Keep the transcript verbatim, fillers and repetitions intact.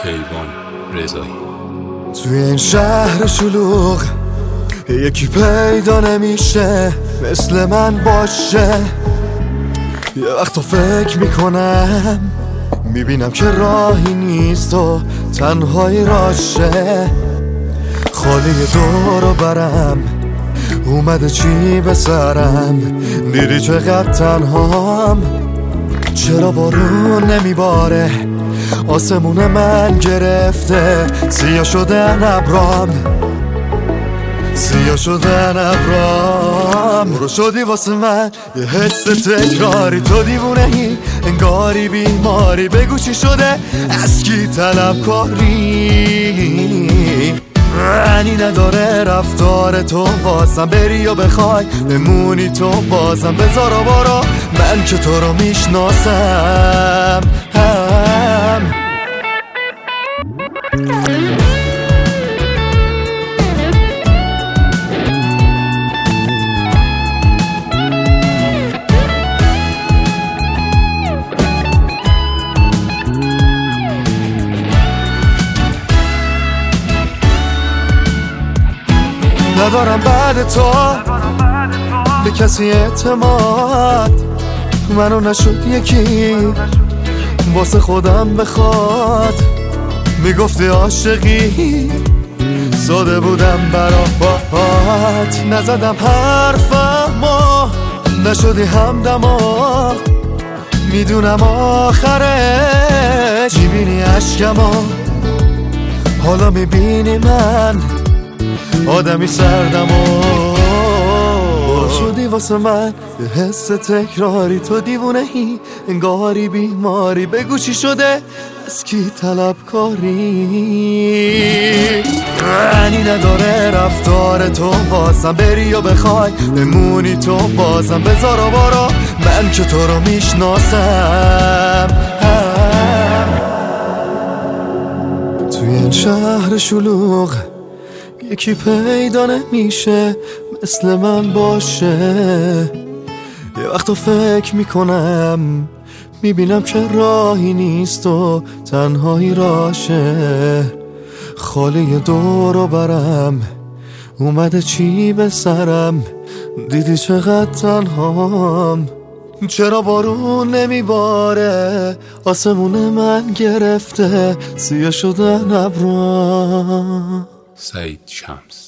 کیوان رضایی. توی این شهر شلوغ یکی پیدا نمیشه مثل من باشه. یه وقتا فکر میکنم میبینم که راهی نیست و تنهایی راشه. خالی دور و برم اومده چی به سرم، دیدی چقدر تنهام. چرا بارون نمیباره آسمون من گرفته، سیاه شدن ابرام، سیاه شدن ابرام. برو شدی واسه من یه حس تکراری، تو دیوونه ای انگاری بیماری. بگو چی شده از کی طلبکاری؟ معنی نداره رفتار تو واسم، بری و بخوای بمونی تو بازم. بذار و برو من که تو رو میشناسم هم. ندارم بعد تو به کسی اعتماد، منو نشد یکی واسه خودم بخواد. میگفتی عاشقی ساده بودم برات، نزدم حرفمو نشدی همدما. میدونم آخرش میبینی عشقمو، حالا میبینی من آدمی سردم و شدی واسه من یه حس تکراری. تو دیوونه ای انگاری بیماری. بگو چی شده از کی طلبکاری؟ معنی نداره رفتار تو واسم، بری و بخوای بمونی تو بازم. بذار و برو من که تو رو میشناسم هم. توی این شهر شلوغ یکی پیدا نمیشه مثل من باشه. یه وقتا فکر میکنم میبینم که راهی نیست و تنهایی راشه. خالی دور و برم اومده چی به سرم، دیدی چقدر تنهام. چرا بارون نمیباره آسمون من گرفته، سیاه شدن ابرام. سعید شمس.